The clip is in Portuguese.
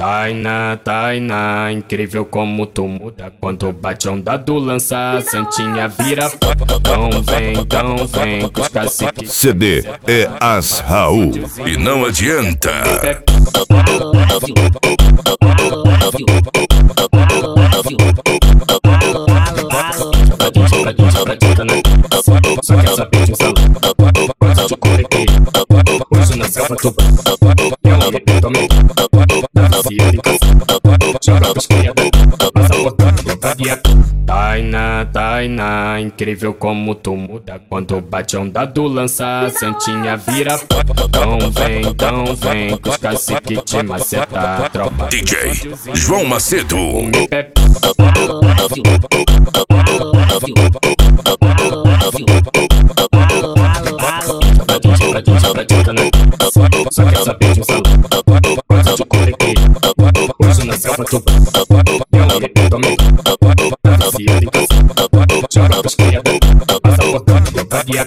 Tainá, Tainá, incrível como tu muda quando bate onda do lança, Santinha vira. Então vem, com os caciques. CD é As Raul e não adianta. Só quer saber de um salão, gosta de correter. Hoje na selva tu é um arrepentamento da vicia de casa. Joga pros criados, passa portando pra guiar. Tainá, Tainá, incrível como tu muda quando bate onda do lança, Santinha vira. Então vem, com os caciques te maceta. Tropa DJ João Macedo. Só quer saber de um salão, gosta de correter. Hoje na selva tu é um arrepentamento da vicia de casa. Joga pros criados, passa portando pra guiar.